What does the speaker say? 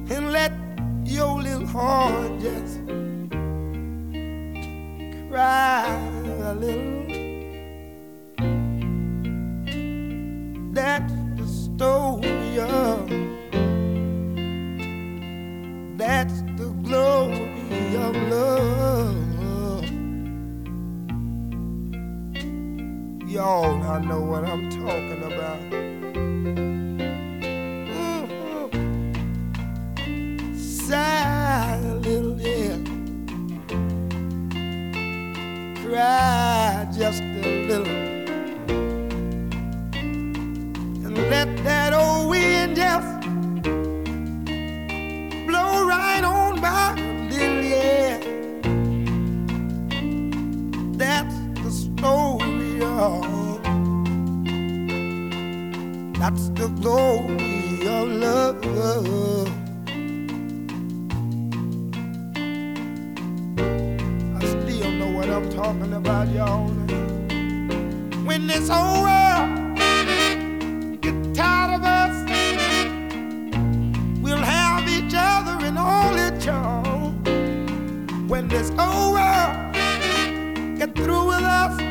and let your little heart just cry a little. That's the story of, that's the glory of love. Y'all now know what I'm talking about. Sigh a little, yeah. Cry just a little. And let that old wind just blow right on by, little, yeah. That's the story of, that's the glory of love. I'm talking about, y'all. When this whole world gets tired of us, we'll have each other and all it, y'all. When this whole world gets through with us,